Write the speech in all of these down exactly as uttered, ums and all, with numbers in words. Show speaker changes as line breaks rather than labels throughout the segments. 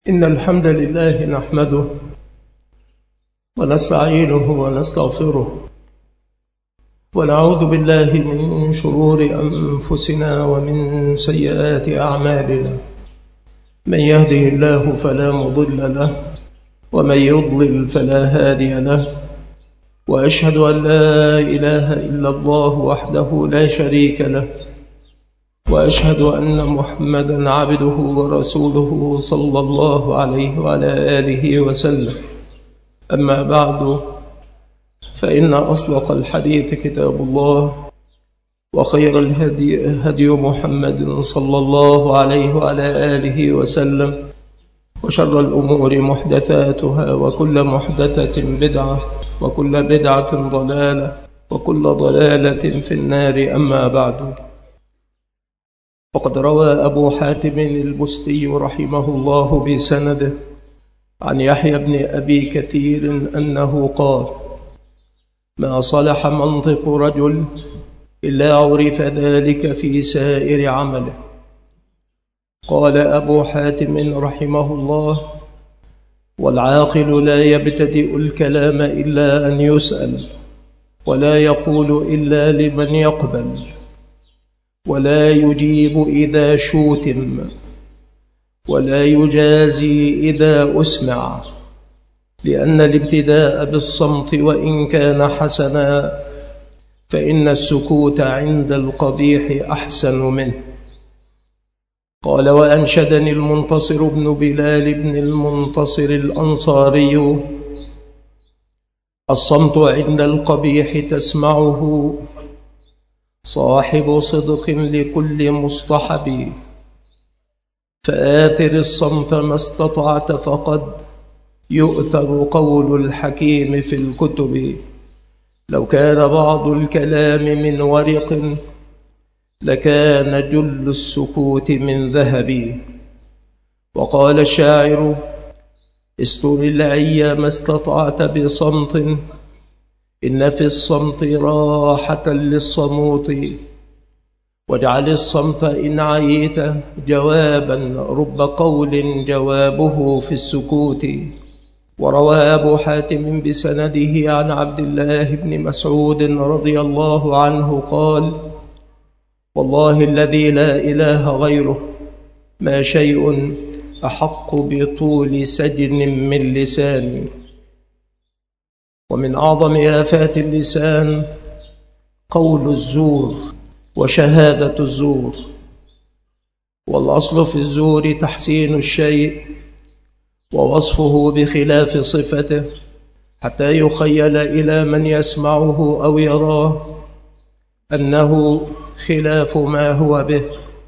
إن الحمد لله نحمده ونستعينه ونستغفره ونعوذ بالله من شرور أنفسنا ومن سيئات أعمالنا. من يهده الله فلا مضل له ومن يضلل فلا هادي له، وأشهد أن لا إله إلا الله وحده لا شريك له، وأشهد أن محمدًا عبده ورسوله صلى الله عليه وعلى آله وسلم. أما بعد، فإن أصدق الحديث كتاب الله، وخير الهدي هدي محمد صلى الله عليه وعلى آله وسلم، وشر الأمور محدثاتها، وكل محدثة بدعة، وكل بدعة ضلالة، وكل ضلالة في النار. أما بعد، وقد روى أبو حاتم البستي رحمه الله بسنده عن يحيى بن أبي كثير أنه قال: ما صلح منطق رجل إلا عرف ذلك في سائر عمله. قال أبو حاتم رحمه الله: والعاقل لا يبتدئ الكلام إلا أن يسأل، ولا يقول إلا لمن يقبل، ولا يجيب إذا شوتم، ولا يجازي إذا أسمع، لأن الابتداء بالصمت وإن كان حسنا فإن السكوت عند القبيح أحسن منه. قال: وأنشدني المنتصر بن بلال بن المنتصر الأنصاري: الصمت عند القبيح تسمعه، صاحب صدق لكل مصطحب، فآثر الصمت ما استطعت، فقد يؤثر قول الحكيم في الكتب. لو كان بعض الكلام من ورق لكان جل السكوت من ذهب. وقال الشاعر: استر العي ما استطعت بصمت، إن في الصمت راحة للصموت، واجعل الصمت إن عييت جوابا، رب قول جوابه في السكوت. وروى أبو حاتم بسنده عن عبد الله بن مسعود رضي الله عنه قال: والله الذي لا إله غيره، ما شيء أحق بطول سجن من لساني. ومن أعظم آفات اللسان قول الزور وشهادة الزور. والأصل في الزور تحسين الشيء ووصفه بخلاف صفته، حتى يخيل إلى من يسمعه أو يراه أنه خلاف ما هو به.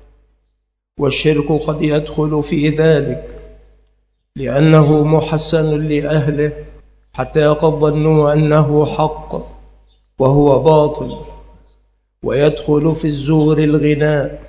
والشرك قد يدخل في ذلك، لأنه محسن لأهله حتى قد ظنوا أنه حق وهو باطل. ويدخل في الزور الغناء،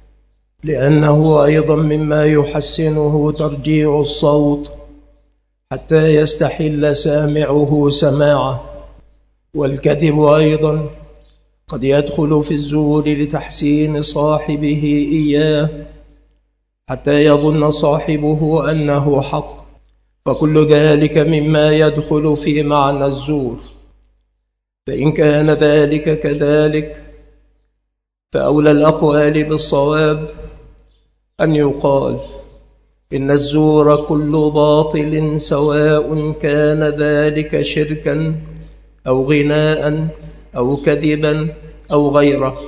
لأنه أيضا مما يحسنه ترجيع الصوت حتى يستحل سامعه سماعه. والكذب أيضا قد يدخل في الزور لتحسين صاحبه إياه حتى يظن صاحبه أنه حق، فكل ذلك مما يدخل في معنى الزور. فإن كان ذلك كذلك، فأولى الأقوال بالصواب أن يقال إن الزور كل باطل، سواء كان ذلك شركا أو غناء أو كذبا أو غيره.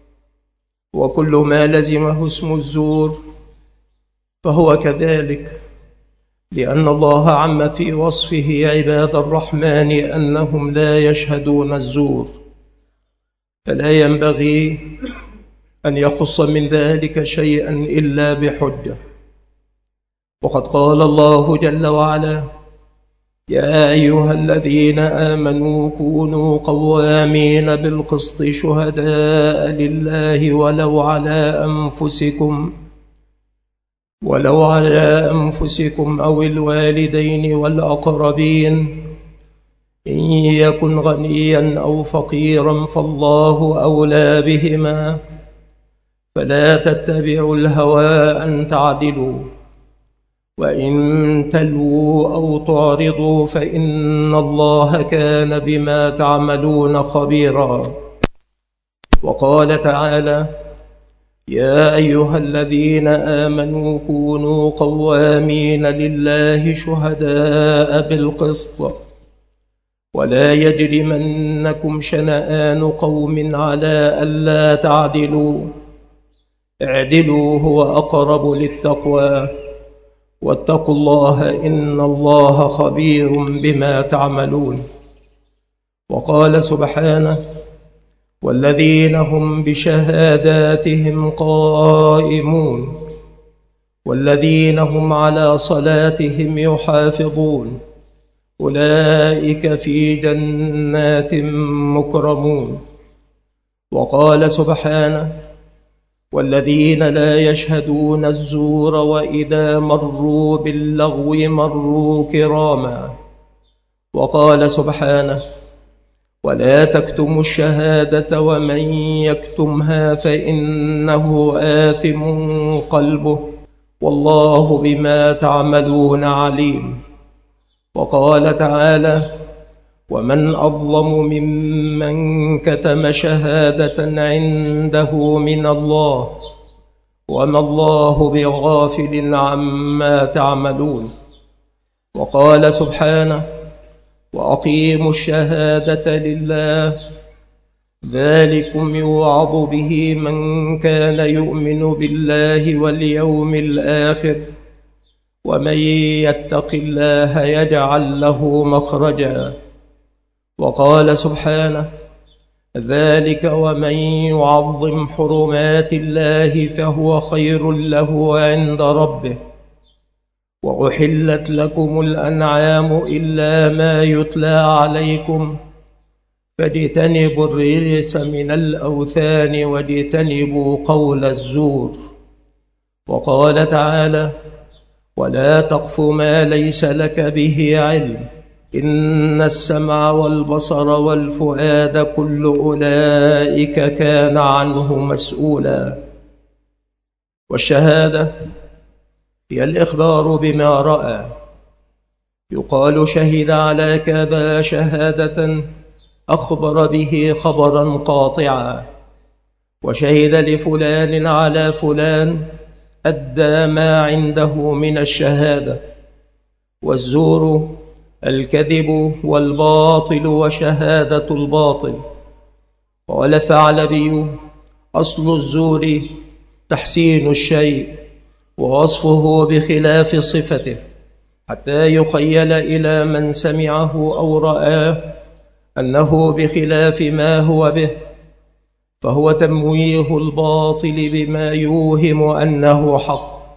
وكل ما لزمه اسم الزور فهو كذلك، لأن الله عم في وصفه عباد الرحمن أنهم لا يشهدون الزور، فلا ينبغي أن يخص من ذلك شيئا إلا بحجة. وقد قال الله جل وعلا: يا أيها الذين آمنوا كونوا قوامين بالقسط شهداء لله ولو على أنفسكم ولو على أنفسكم أو الوالدين والأقربين، إن يكن غنيا أو فقيرا فالله أولى بهما، فلا تتبعوا الهوى أن تعدلوا، وإن تلووا أو تعرضوا فإن الله كان بما تعملون خبيرا. وقال تعالى: يا أيها الذين آمنوا كونوا قوامين لله شهداء بالقسط ولا يجرمنكم شنآن قوم على ألا تعدلوا اعدلوا هو أقرب للتقوى واتقوا الله إن الله خبير بما تعملون. وقال سبحانه: والذين هم بشهاداتهم قائمون والذين هم على صلاتهم يحافظون أولئك في جنات مكرمون. وقال سبحانه: والذين لا يشهدون الزور وإذا مروا باللغو مروا كراما. وقال سبحانه: ولا تكتموا الشهادة ومن يكتمها فإنه آثم قلبه والله بما تعملون عليم. وقال تعالى: ومن أظلم ممن كتم شهادة عنده من الله وما الله بغافل عما تعملون. وقال سبحانه: وأقيموا الشهادة لله ذلكم يوعظ به من كان يؤمن بالله واليوم الآخر ومن يتق الله يجعل له مخرجا. وقال سبحانه: ذلك ومن يعظم حرمات الله فهو خير له عند ربه وأحلت لكم الأنعام إلا ما يتلى عليكم فاجتنبوا الرجس من الأوثان واجتنبوا قول الزور. وقال تعالى: ولا تقف ما ليس لك به علم إن السمع والبصر والفؤاد كل أولئك كان عنه مسؤولا. والشهادة هي الإخبار بما رأى، يقال شهد على كذا شهادة أخبر به خبرا قاطعا، وشهد لفلان على فلان أدى ما عنده من الشهادة. والزور الكذب والباطل وشهادة الباطل. قال الثعلبي: أصل الزور تحسين الشيء ووصفه بخلاف صفته حتى يخيل إلى من سمعه أو رآه أنه بخلاف ما هو به، فهو تمويه الباطل بما يوهم أنه حق.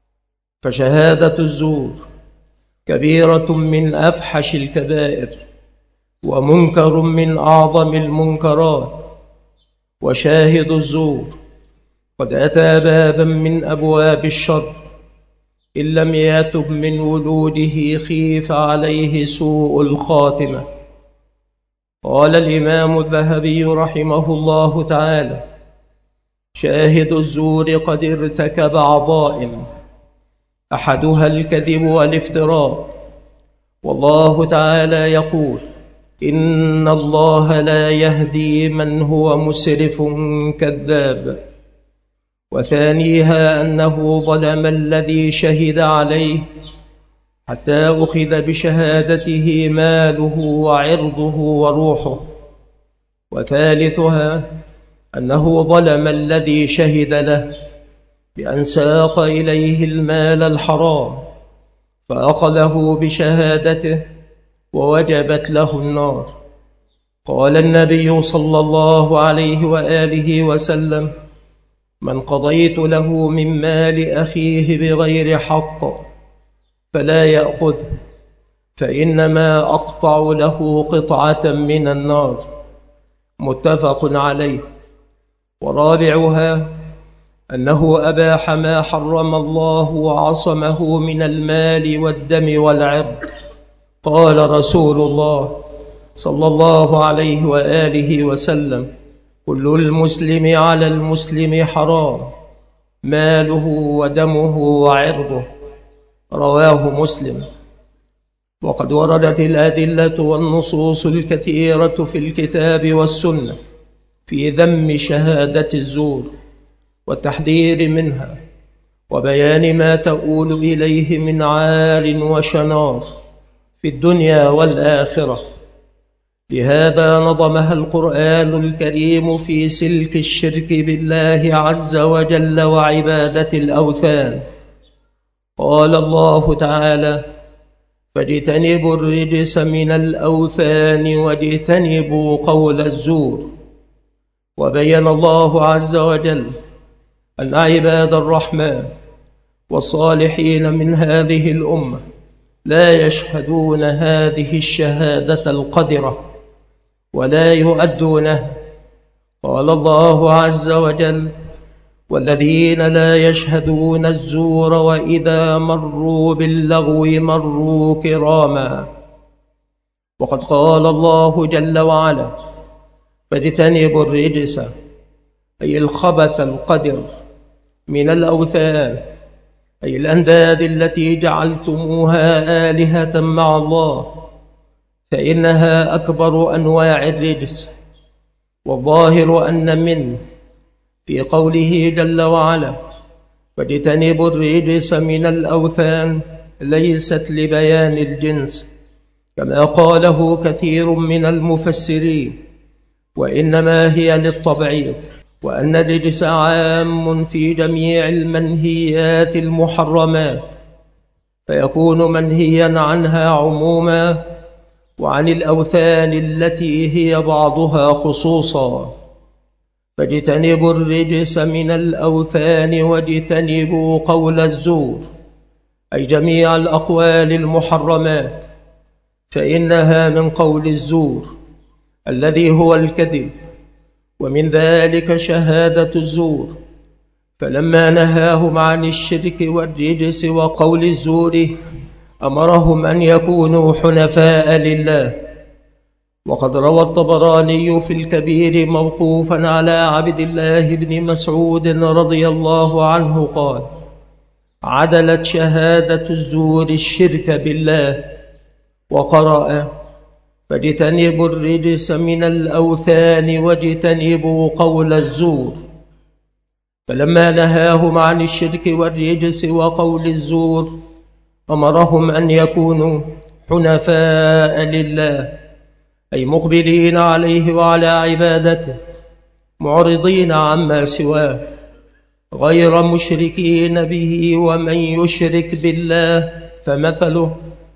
فشهادة الزور كبيرة من أفحش الكبائر ومنكر من أعظم المنكرات. وشاهد الزور قد أتى بابا من أبواب الشر إن لم يتب من وجوده خيف عليه سوء الخاتمة. قال الإمام الذهبي رحمه الله تعالى: شاهد الزور قد ارتكب عظائم أحدها الكذب والافتراء. والله تعالى يقول: إن الله لا يهدي من هو مسرف كذاب. وثانيها أنه ظلم الذي شهد عليه حتى أخذ بشهادته ماله وعرضه وروحه. وثالثها أنه ظلم الذي شهد له بأن ساق إليه المال الحرام فأخذه بشهادته ووجبت له النار. قال النبي صلى الله عليه وآله وسلم: من قضيت له من مال أخيه بغير حق فلا يأخذه فإنما أقطع له قطعة من النار. متفق عليه. ورابعها أنه أباح ما حرم الله وعصمه من المال والدم والعرض. قال رسول الله صلى الله عليه وآله وسلم: كل المسلم على المسلم حرام، ماله ودمه وعرضه. رواه مسلم. وقد وردت الأدلة والنصوص الكثيرة في الكتاب والسنة في ذم شهادة الزور والتحذير منها وبيان ما تؤول إليه من عار وشنار في الدنيا والآخرة. لهذا نظمها القرآن الكريم في سلك الشرك بالله عز وجل وعبادة الأوثان. قال الله تعالى: فاجتنبوا الرجس من الأوثان واجتنبوا قول الزور. وبين الله عز وجل أن عباد الرحمن والصالحين من هذه الأمة لا يشهدون هذه الشهادة القدرة ولا يؤدونها. قال الله عز وجل: والذين لا يشهدون الزور وإذا مروا باللغو مروا كراما. وقد قال الله جل وعلا: فاجتنبوا الرجس، أي الخبث القدر، من الأوثان، أي الأنداد التي جعلتموها آلهة مع الله، فإنها أكبر أنواع الرجس. والظاهر أن من في قوله جل وعلا: فاجتنبوا الرجس من الأوثان ليست لبيان الجنس كما قاله كثير من المفسرين، وإنما هي للتبعيض، وأن الرجس عام في جميع المنهيات المحرمات، فيكون منهيا عنها عموما، وعن الأوثان التي هي بعضها خصوصا. فاجتنبوا الرجس من الأوثان واجتنبوا قول الزور، أي جميع الأقوال المحرمات، فإنها من قول الزور الذي هو الكذب، ومن ذلك شهادة الزور. فلما نهاهم عن الشرك والرجس وقول الزور أمرهم أن يكونوا حنفاء لله. وقد روى الطبراني في الكبير موقوفا على عبد الله بن مسعود رضي الله عنه قال: عدلت شهادة الزور الشرك بالله. وقرأ: فاجتنبوا الرجس من الأوثان واجتنبوا قول الزور. فلما نهاهم عن الشرك والرجس وقول الزور أمرهم أن يكونوا حنفاء لله، أي مقبلين عليه وعلى عبادته، معرضين عما سواه، غير مشركين به. ومن يشرك بالله فمثله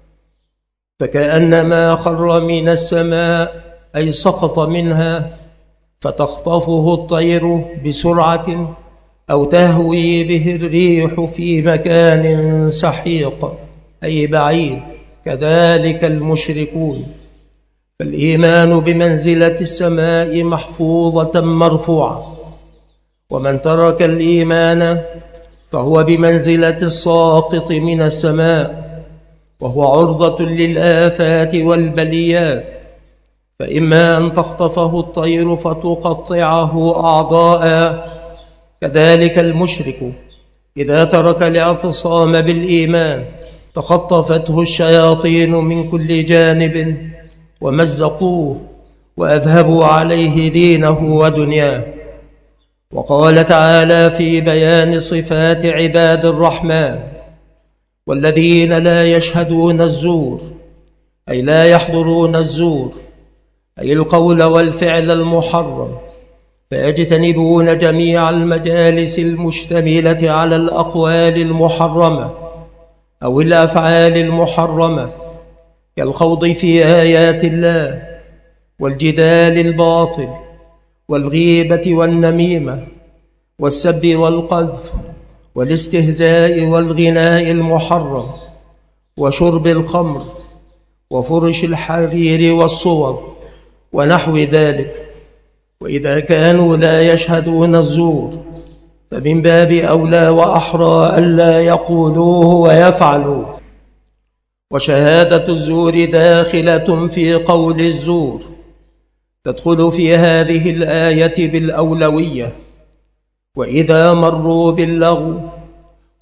فكأنما خر من السماء، أي سقط منها، فتخطفه الطير بسرعة أو تهوي به الريح في مكان سحيق، أي بعيد. كذلك المشركون. فالإيمان بمنزلة السماء محفوظة مرفوعة، ومن ترك الإيمان فهو بمنزلة الساقط من السماء، وهو عرضة للآفات والبليات، فإما أن تخطفه الطير فتقطعه أعضاء. كذلك المشرك إذا ترك الاعتصام بالإيمان تخطفته الشياطين من كل جانب ومزقوه وأذهبوا عليه دينه ودنياه. وقال تعالى في بيان صفات عباد الرحمن: والذين لا يشهدون الزور، أي لا يحضرون الزور، أي القول والفعل المحرم، فيجتنبون جميع المجالس المشتملة على الأقوال المحرمة أو الأفعال المحرمة، كالخوض في آيات الله والجدال الباطل والغيبة والنميمة والسب والقذف والاستهزاء والغناء المحرم وشرب الخمر وفرش الحرير والصور ونحو ذلك. وإذا كانوا لا يشهدون الزور فمن باب أولى وأحرى ألا يقولوه ويفعلوه. وشهادة الزور داخلة في قول الزور، تدخل في هذه الآية بالأولوية. وإذا مروا باللغو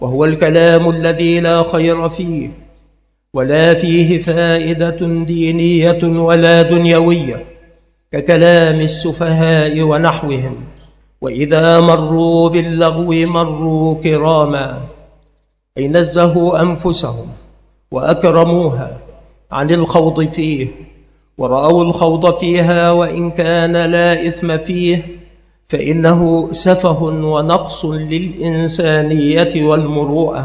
وهو الكلام الذي لا خير فيه ولا فيه فائدة دينية ولا دنيوية، ككلام السفهاء ونحوهم، وإذا مروا باللغو مروا كراما، أي نزهوا أنفسهم وأكرموها عن الخوض فيه، ورأوا الخوض فيها وإن كان لا إثم فيه فإنه سفه ونقص للإنسانية والمروءة،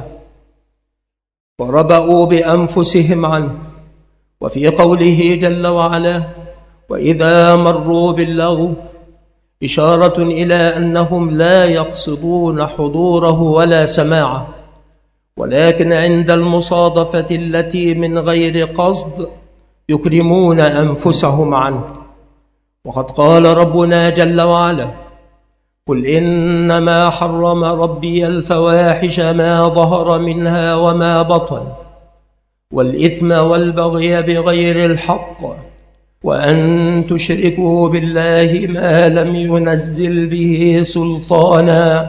وربأوا بأنفسهم عنه. وفي قوله جل وعلا: وإذا مروا باللغو، إشارة إلى أنهم لا يقصدون حضوره ولا سماعه، ولكن عند المصادفة التي من غير قصد يكرمون أنفسهم عنه. وقد قال ربنا جل وعلا: قل إنما حرم ربي الفواحش ما ظهر منها وما بطن، والإثم والبغي بغير الحق، وأن تشركوا بالله ما لم ينزل به سلطانا،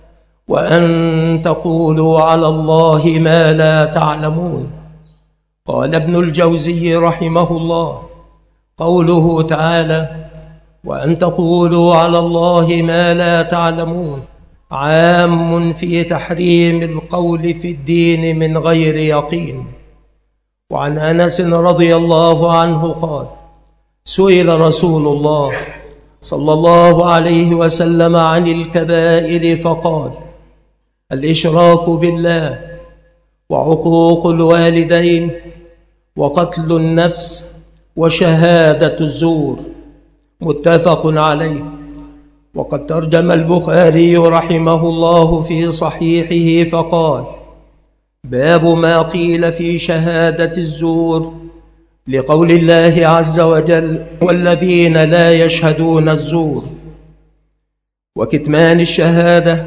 وأن تقولوا على الله ما لا تعلمون. قال ابن الجوزي رحمه الله: قوله تعالى: وأن تقولوا على الله ما لا تعلمون، عام في تحريم القول في الدين من غير يقين. وعن أنس رضي الله عنه قال: سئل رسول الله صلى الله عليه وسلم عن الكبائر فقال: الإشراك بالله، وعقوق الوالدين، وقتل النفس، وشهادة الزور. متفق عليه. وقد ترجم البخاري رحمه الله في صحيحه فقال: باب ما قيل في شهادة الزور، لقول الله عز وجل: والذين لا يشهدون الزور. وكتمان الشهادة،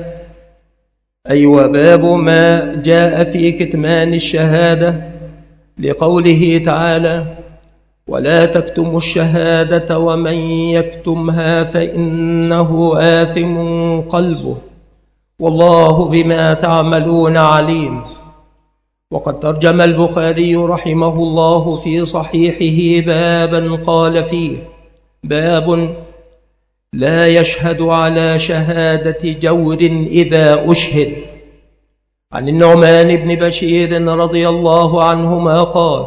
أي وباب ما جاء في كتمان الشهادة، لقوله تعالى: ولا تكتموا الشهادة ومن يكتمها فإنه آثم قلبه والله بما تعملون عليم. وقد ترجم البخاري رحمه الله في صحيحه بابا قال فيه: باب لا يشهد على شهادة جور إذا أشهد. عن النعمان بن بشير رضي الله عنهما قال: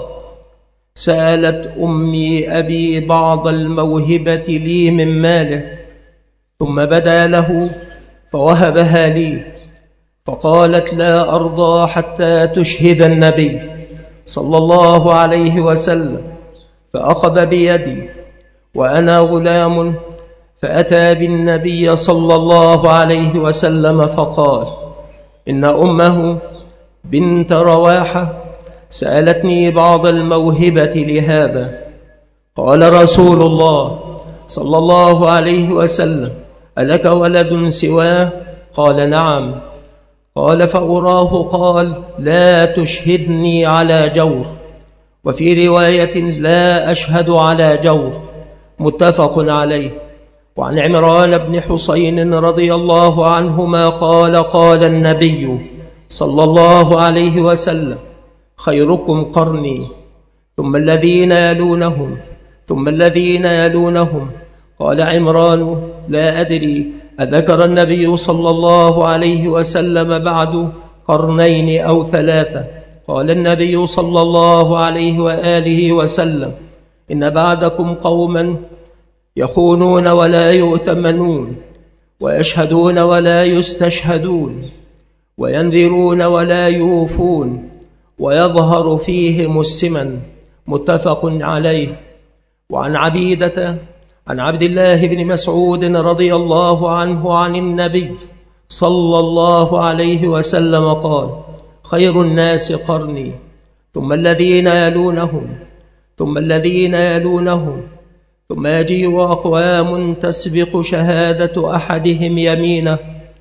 سألت أمي أبي بعض الموهبة لي من ماله، ثم بدا له فوهبها لي، فقالت: لا أرضى حتى تشهد النبي صلى الله عليه وسلم. فأخذ بيدي وأنا غلام، فأتى بالنبي صلى الله عليه وسلم فقال: إن أمه بنت رواحة سألتني بعض الموهبة لهذا. قال رسول الله صلى الله عليه وسلم: ألك ولد سواه؟ قال: نعم. قال: فأراه قال: لا تشهدني على جور. وفي رواية: لا أشهد على جور. متفق عليه. وعن عمران بن حسين رضي الله عنهما قال: قال النبي صلى الله عليه وسلم: خيركم قرني، ثم الذين يلونهم، ثم الذين يلونهم. قال عمران: لا أدري أذكر النبي صلى الله عليه وسلم بعد قرنين أو ثلاثة؟ قال النبي صلى الله عليه وآله وسلم: إن بعدكم قوما يخونون ولا يؤتمنون، ويشهدون ولا يستشهدون، وينذرون ولا يوفون، ويظهر فيهم السمن. متفق عليه. وعن عبيدة عن عبد الله بن مسعود رضي الله عنه عن النبي صلى الله عليه وسلم قال: خير الناس قرني، ثم الذين يلونهم، ثم الذين يلونهم، ثم يجيء أقوام تسبق شهادة أحدهم يمينه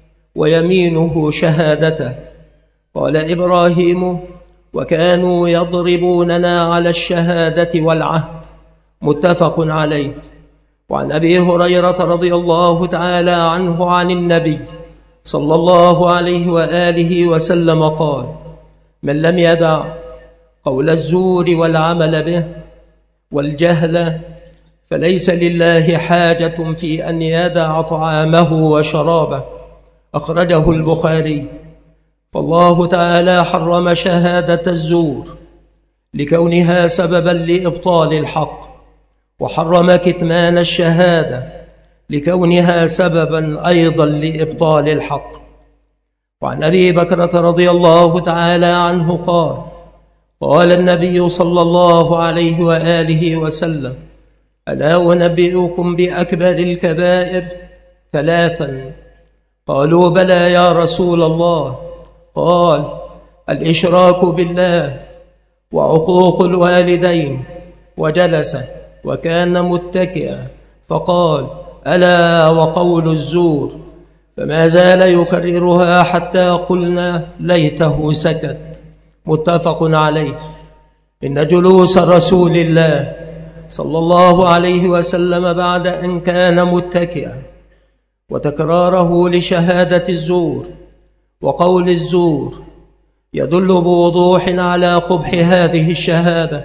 ويمينه شهادته. قال إبراهيم: وكانوا يضربوننا على الشهادة والعهد. متفق عليه. وعن أبي هريرة رضي الله تعالى عنه عن النبي صلى الله عليه وآله وسلم قال: من لم يدع قول الزور والعمل به والجهل فليس لله حاجة في أن يدع طعامه وشرابه. أخرجه البخاري. فالله تعالى حرم شهادة الزور لكونها سببا لإبطال الحق، وحرم كتمان الشهادة لكونها سببا أيضا لإبطال الحق. وعن أبي بكرة رضي الله تعالى عنه قال: قال النبي صلى الله عليه وآله وسلم: ألا أنبئكم بأكبر الكبائر؟ ثلاثا. قالوا: بلى يا رسول الله. قال: الإشراك بالله، وعقوق الوالدين. وجلس وكان متكئا فقال: ألا وقول الزور. فما زال يكررها حتى قلنا ليته سكت. متفق عليه. إن جلوس رسول الله صلى الله عليه وسلم بعد أن كان متكئا وتكراره لشهادة الزور وقول الزور يدل بوضوح على قبح هذه الشهادة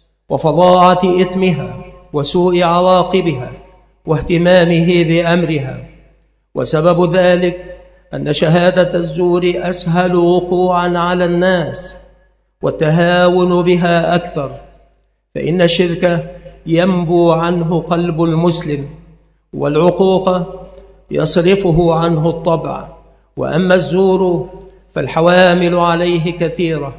وفظاعة إثمها وسوء عواقبها واهتمامه بأمرها. وسبب ذلك أن شهادة الزور أسهل وقوعا على الناس والتهاون بها أكثر، فإن الشرك ينبو عنه قلب المسلم، والعقوق يصرفه عنه الطبع. وأما الزور فالحوامل عليه كثيرة،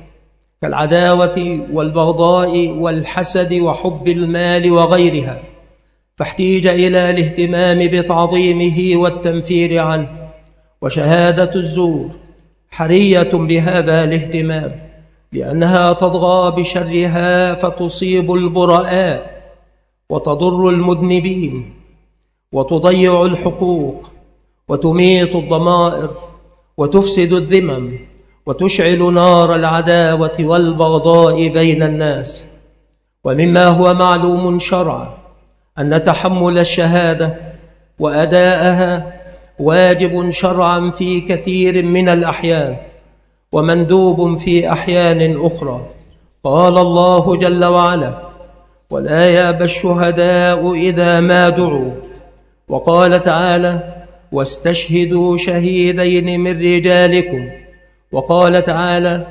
كالعداوة والبغضاء والحسد وحب المال وغيرها، فاحتيج إلى الاهتمام بتعظيمه والتنفير عنه. وشهادة الزور حرية بهذا الاهتمام، لأنها تضغى بشرها فتصيب البراء وتضر المذنبين وتضيع الحقوق وتميت الضمائر وتفسد الذمم وتشعل نار العداوة والبغضاء بين الناس. ومما هو معلوم شرعا أن تحمل الشهادة وأداءها واجب شرعا في كثير من الأحيان، ومندوب في أحيان أخرى. قال الله جل وعلا: ولا يأبى الشهداء إذا ما دعوا. وقال تعالى: واستشهدوا شهيدين من رجالكم. وقال تعالى: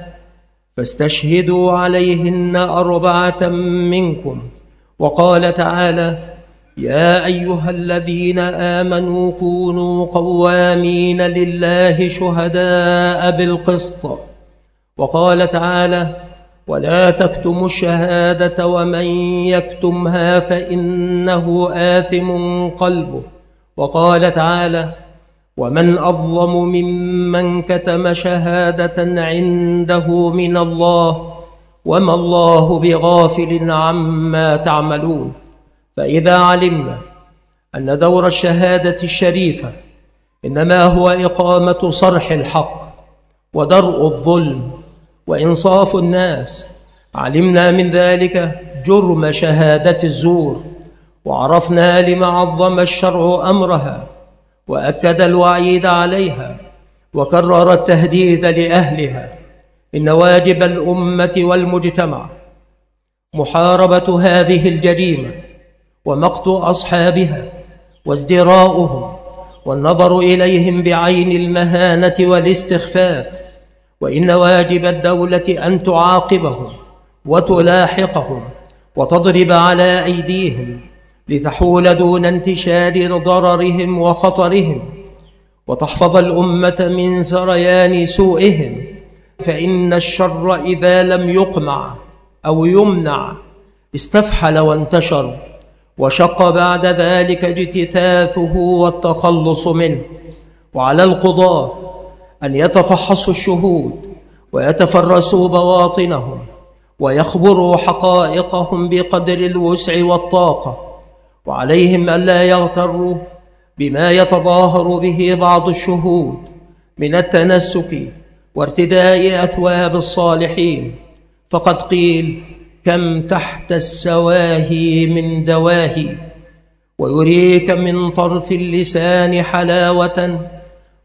فاستشهدوا عليهن أربعة منكم. وقال تعالى: يا أيها الذين آمنوا كونوا قوامين لله شهداء بالقسط. وقال تعالى: ولا تكتموا الشهادة ومن يكتمها فإنه آثم قلبه. وقال تعالى: ومن أظلم ممن كتم شهادة عنده من الله وما الله بغافل عما تعملون. فإذا علمنا أن دور الشهادة الشريفة إنما هو إقامة صرح الحق ودرء الظلم وإنصاف الناس، علمنا من ذلك جرم شهادة الزور، وعرفنا لما عظم الشرع أمرها وأكد الوعيد عليها وكرر التهديد لأهلها. إن واجب الأمة والمجتمع محاربة هذه الجريمة ومقت أصحابها وازدراؤهم والنظر إليهم بعين المهانة والاستخفاف. وإن واجب الدولة أن تعاقبهم وتلاحقهم وتضرب على أيديهم لتحول دون انتشار ضررهم وخطرهم، وتحفظ الأمة من سريان سوءهم. فإن الشر إذا لم يقمع أو يمنع استفحل وانتشر، وشق بعد ذلك اجتثاثه والتخلص منه. وعلى القضاة أن يتفحصوا الشهود ويتفرسوا بواطنهم ويخبروا حقائقهم بقدر الوسع والطاقة، وعليهم ألا يغتروا بما يتظاهر به بعض الشهود من التنسك وارتداء أثواب الصالحين. فقد قيل: كم تحت السواهي من دواهي، ويريك من طرف اللسان حلاوة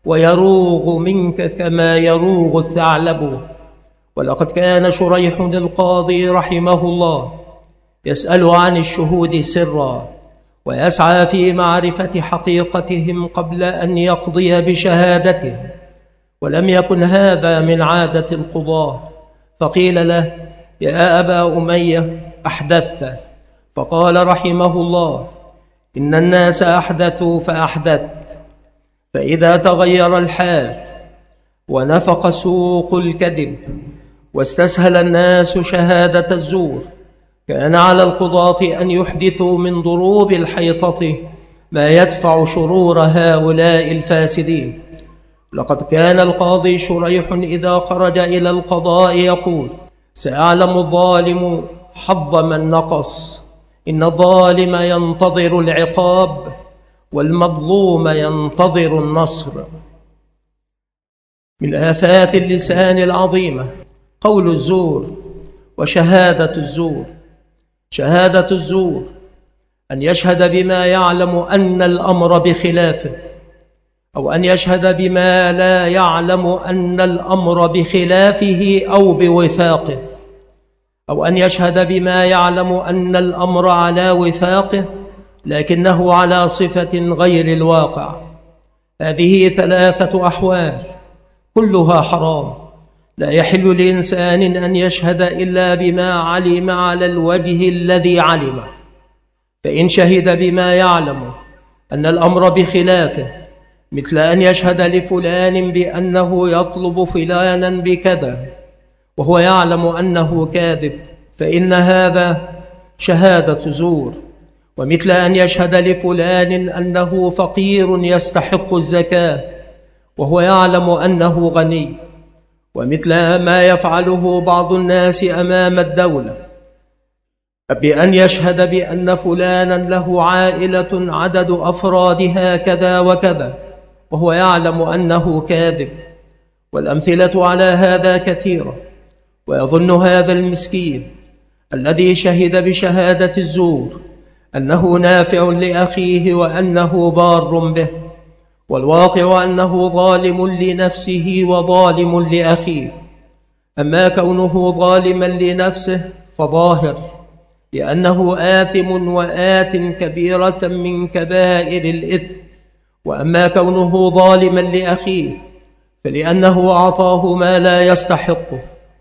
ويروغ منك كما يروغ الثعلب. ولقد كان شريح القاضي رحمه الله يسأل عن الشهود سرا، ويسعى في معرفة حقيقتهم قبل أن يقضي بشهادتهم، ولم يكن هذا من عادة القضاة. فقيل له: يا أبا أمية، أحدثت؟ فقال رحمه الله: إن الناس أحدثوا فأحدثت. فإذا تغير الحال ونفق سوق الكذب واستسهل الناس شهادة الزور، كان على القضاة أن يحدثوا من ضروب الحيطة ما يدفع شرور هؤلاء الفاسدين. لقد كان القاضي شريح إذا خرج إلى القضاء يقول: سأعلم الظالم حظ من نقص، إن الظالم ينتظر العقاب والمظلوم ينتظر النصر. من آفات اللسان العظيمة قول الزور وشهادة الزور. شهادة الزور أن يشهد بما يعلم أن الأمر بخلافه، أو أن يشهد بما لا يعلم أن الأمر بخلافه أو بوفاقه، أو أن يشهد بما يعلم أن الأمر على وفاقه لكنه على صفة غير الواقع. هذه ثلاثة أحوال كلها حرام، لا يحل لإنسان أن يشهد إلا بما علم على الوجه الذي علم. فإن شهد بما يعلم أن الأمر بخلافه، مثل أن يشهد لفلان بأنه يطلب فلانا بكذا وهو يعلم أنه كاذب، فإن هذا شهادة زور. ومثل أن يشهد لفلان أنه فقير يستحق الزكاة وهو يعلم أنه غني. ومثل ما يفعله بعض الناس أمام الدولة بأن يشهد بأن فلانا له عائلة عدد أفرادها كذا وكذا وهو يعلم أنه كاذب. والأمثلة على هذا كثيرة. ويظن هذا المسكين الذي شهد بشهادة الزور أنه نافع لأخيه وأنه بار به، والواقع أنه ظالم لنفسه وظالم لأخيه. أما كونه ظالما لنفسه فظاهر، لأنه آثم وآت كبيرة من كبائر الإثم. وأما كونه ظالما لأخيه فلأنه أعطاه ما لا يستحقه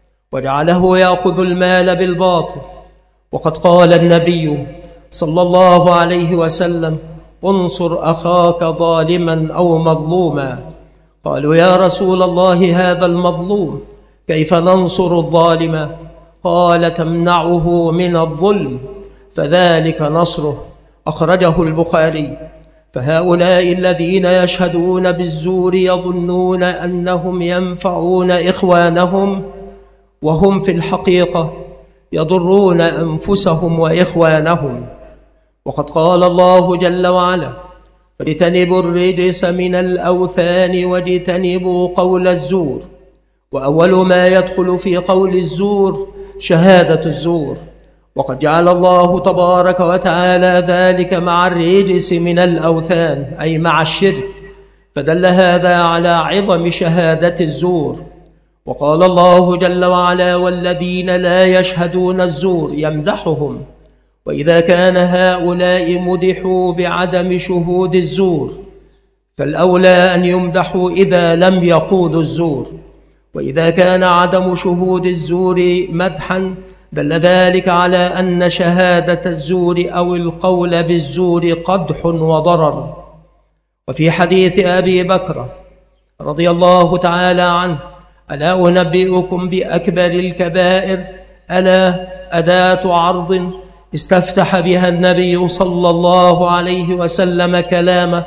وجعله يأخذ المال بالباطل. وقد قال النبي صلى الله عليه وسلم: انصر أخاك ظالما أو مظلوما. قالوا: يا رسول الله، هذا المظلوم كيف ننصر الظالم؟ قال: تمنعه من الظلم فذلك نصره. أخرجه البخاري. فهؤلاء الذين يشهدون بالزور يظنون أنهم ينفعون إخوانهم، وهم في الحقيقة يضرون أنفسهم وإخوانهم. وقد قال الله جل وعلا: فاجتنبوا الرجس من الأوثان واجتنبوا قول الزور. وأول ما يدخل في قول الزور شهادة الزور. وقد جعل الله تبارك وتعالى ذلك مع الرجس من الأوثان، أي مع الشرك، فدل هذا على عظم شهادة الزور. وقال الله جل وعلا: والذين لا يشهدون الزور يمدحهم. وإذا كان هؤلاء مدحوا بعدم شهود الزور فالأولى أن يمدحوا إذا لم يقولوا الزور. وإذا كان عدم شهود الزور مدحا دل ذلك على أن شهادة الزور أو القول بالزور قدح وضرر. وفي حديث أبي بكر رضي الله تعالى عنه: ألا أنبئكم بأكبر الكبائر؟ ألا أداة عرض استفتح بها النبي صلى الله عليه وسلم كلامه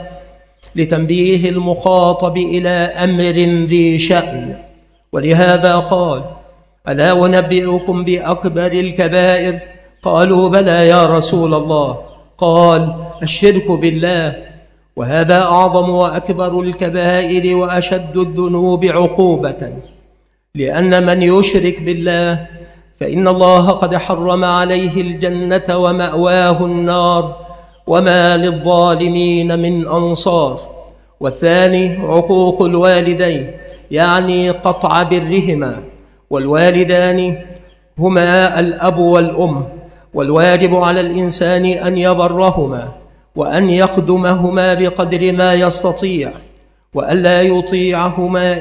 لتنبيه المخاطب إلى أمر ذي شأن. ولهذا قال: ألا أنبئكم بأكبر الكبائر؟ قالوا: بلى يا رسول الله. قال: الشرك بالله، وهذا أعظم وأكبر الكبائر وأشد الذنوب عقوبة، لأن من يشرك بالله فإن الله قد حرم عليه الجنة ومأواه النار وما للظالمين من أنصار. والثاني عقوق الوالدين، يعني قطع برهما، والوالدان هما الأب والأم، والواجب على الإنسان أن يبرهما وأن يخدمهما بقدر ما يستطيع، وألا يطيعهما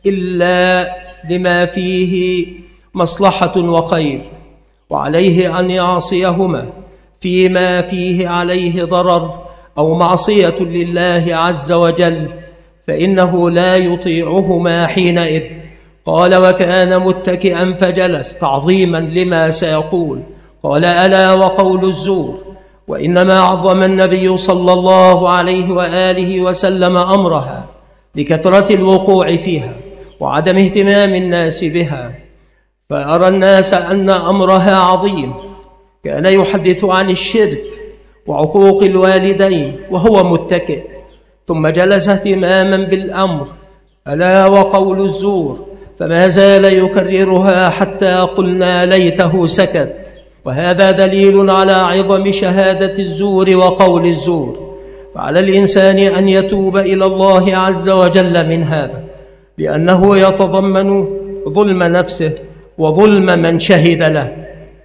إلا لما فيه مصلحة وخير، وعليه أن يعصيهما فيما فيه عليه ضرر أو معصية لله عز وجل، فإنه لا يطيعهما حينئذ. قال: وكان متكئا فجلس تعظيما لما سيقول. قال: ألا وقول الزور. وإنما عظم النبي صلى الله عليه وآله وسلم أمرها لكثرة الوقوع فيها وعدم اهتمام الناس بها، فأرى الناس أن أمرها عظيم. كان يحدث عن الشرك وعقوق الوالدين وهو متكئ، ثم جلس اهتماما بالأمر ألا وقول الزور، فما زال يكررها حتى قلنا ليته سكت. وهذا دليل على عظم شهادة الزور وقول الزور، فعلى الإنسان أن يتوب إلى الله عز وجل من هذا، لأنه يتضمن ظلم نفسه وظلم من شهد له.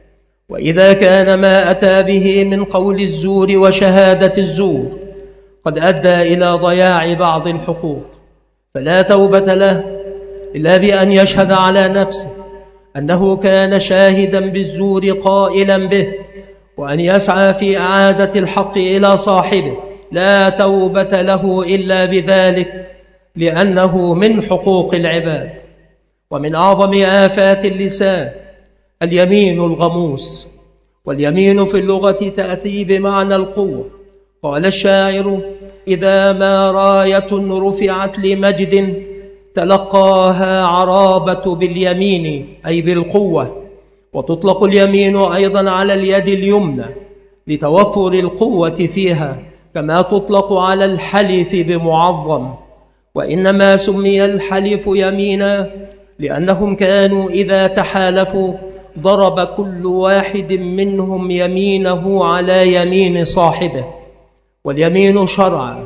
وإذا كان ما أتى به من قول الزور وشهادة الزور قد أدى إلى ضياع بعض الحقوق، فلا توبة له إلا بأن يشهد على نفسه أنه كان شاهدا بالزور قائلا به، وأن يسعى في إعادة الحق إلى صاحبه، لا توبة له إلا بذلك، لأنه من حقوق العباد. ومن أعظم آفات اللسان اليمين الغموس، واليمين في اللغة تأتي بمعنى القوة. قال الشاعر: إذا ما راية رفعت لمجد تلقاها عرابة باليمين، أي بالقوة. وتطلق اليمين أيضا على اليد اليمنى لتوفر القوة فيها، كما تطلق على الحلف بمعظم. وإنما سمي الحلف يمينا لأنهم كانوا إذا تحالفوا ضرب كل واحد منهم يمينه على يمين صاحبه. واليمين شرعا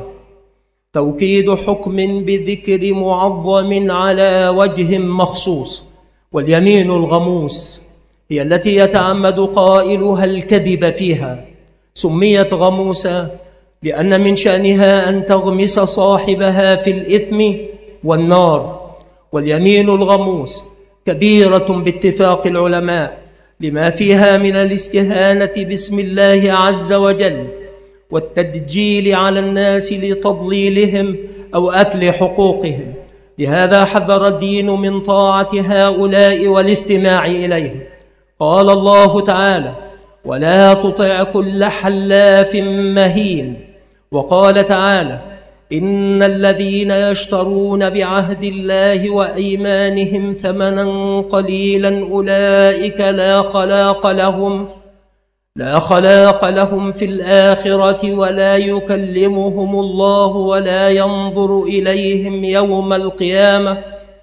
توكيد حكم بذكر معظم على وجه مخصوص. واليمين الغموس هي التي يتعمد قائلها الكذب فيها، سميت غموسا لأن من شأنها أن تغمس صاحبها في الإثم والنار. واليمين الغموس كبيرة باتفاق العلماء لما فيها من الاستهانة باسم الله عز وجل والتدجيل على الناس لتضليلهم أو أكل حقوقهم. لهذا حذر الدين من طاعة هؤلاء والاستماع إليهم. قال الله تعالى: ولا تطع كل حلاف مهين. وقال تعالى: إن الذين يشترون بعهد الله وأيمانهم ثمنا قليلا أولئك لا خلاق لهم لا خلاق لهم في الآخرة ولا يكلمهم الله ولا ينظر إليهم يوم القيامة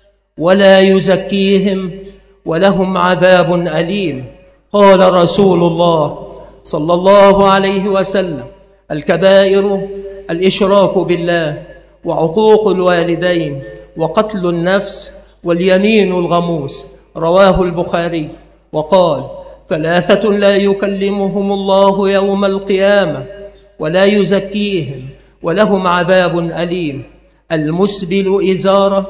ولا يزكيهم ولهم عذاب أليم. قال رسول الله صلى الله عليه وسلم: الكبائر الإشراك بالله وعقوق الوالدين وقتل النفس واليمين الغموس. رواه البخاري. وقال: ثلاثة لا يكلمهم الله يوم القيامة ولا يزكيهم ولهم عذاب أليم: المسبل إزاره،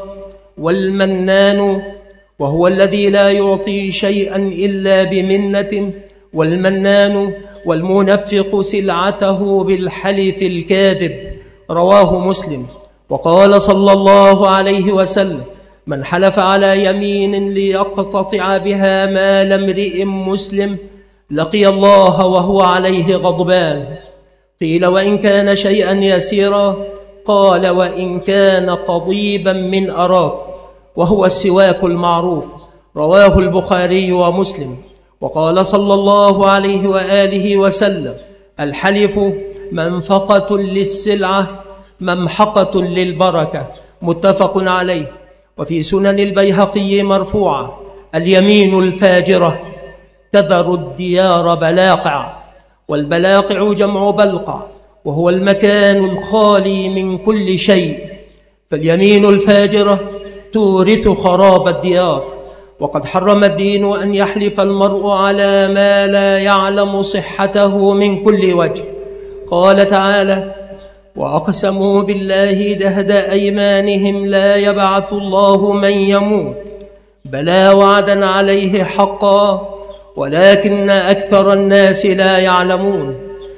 والمنان وهو الذي لا يعطي شيئا إلا بمنة، والمنان والمنفق سلعته بالحلف الكاذب. رواه مسلم. وقال صلى الله عليه وسلم: من حلف على يمين ليقتطع بها مال امرئ مسلم لقي الله وهو عليه غضبان. قيل: وإن كان شيئا يسيرا؟ قال: وإن كان قضيبا من أراك، وهو السواك المعروف. رواه البخاري ومسلم. وقال صلى الله عليه وآله وسلم: الحلف منفقة للسلعة ممحقة للبركة. متفق عليه. وفي سنن البيهقي مرفوعة: اليمين الفاجرة تذر الديار بلاقع. والبلاقع جمع بلقع، وهو المكان الخالي من كل شيء. فاليمين الفاجرة تورث خراب الديار، وقد حرم الدين أن يحلف المرء على ما لا يعلم صحته من كل وجه. قال تعالى: وأقسموا بالله جهد أيمانهم لا يبعث الله من يموت بلى وعدا عليه حقا ولكن أكثر الناس لا يعلمون،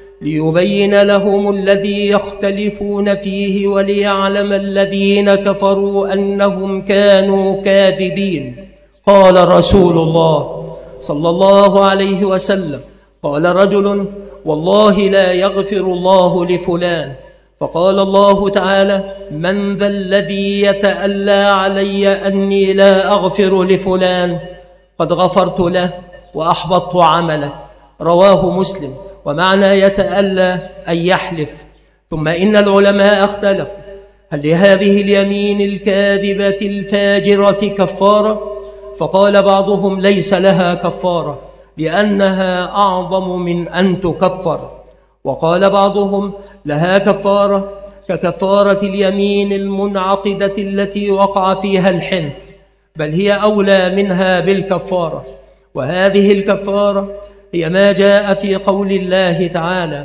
ليبين لهم الذي يختلفون فيه وليعلم الذين كفروا أنهم كانوا كاذبين. قال رسول الله صلى الله عليه وسلم: قال رجل: والله لا يغفر الله لفلان. فقال الله تعالى: من ذا الذي يتألى علي أني لا أغفر لفلان؟ قد غفرت له وأحبطت عمله. رواه مسلم. ومعنى يتألى أن يحلف. ثم إن العلماء اختلفوا هل لهذه اليمين الكاذبة الفاجرة كفارة؟ فقال بعضهم: ليس لها كفارة لأنها أعظم من أن تكفر. وقال بعضهم: لها كفارة ككفارة اليمين المنعقدة التي وقع فيها الحنث، بل هي أولى منها بالكفارة. وهذه الكفارة هي ما جاء في قول الله تعالى: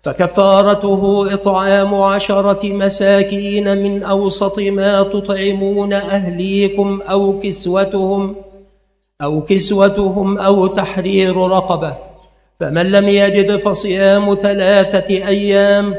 فكفارته إطعام عشرة مساكين من أوسط ما تطعمون أهليكم أو كسوتهم أو كسوتهم أو تحرير رقبة، فمن لم يجد فصيام ثلاثة أيام،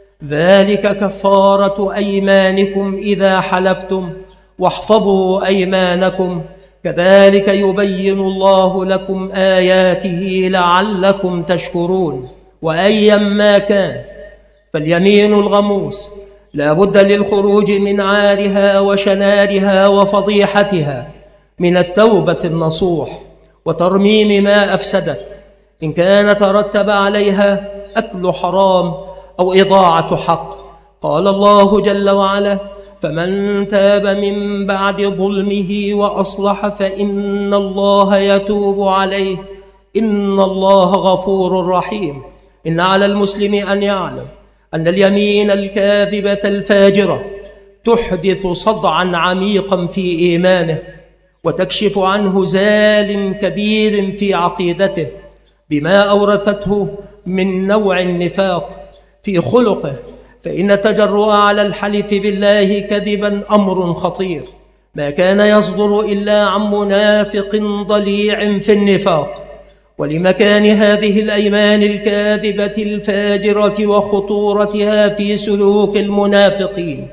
ذلك كفارة أيمانكم إذا حلفتم، واحفظوا أيمانكم، كذلك يبين الله لكم آياته لعلكم تشكرون. وأيا ما كان فاليمين الغموس لا بد للخروج من عارها وشنارها وفضيحتها من التوبة النصوح وترميم ما أفسدت، إن كان ترتب عليها أكل حرام أو إضاعة حق. قال الله جل وعلا: فمن تاب من بعد ظلمه وأصلح فإن الله يتوب عليه إن الله غفور رحيم. إن على المسلم أن يعلم أن اليمين الكاذبة الفاجرة تحدث صدعا عميقا في إيمانه، وتكشف عنه زال كبير في عقيدته بما أورثته من نوع النفاق في خلقه، فإن التجرؤ على الحلف بالله كذبا أمر خطير ما كان يصدر إلا عن منافق ضليع في النفاق. ولمكان هذه الأيمان الكاذبة الفاجرة وخطورتها في سلوك المنافقين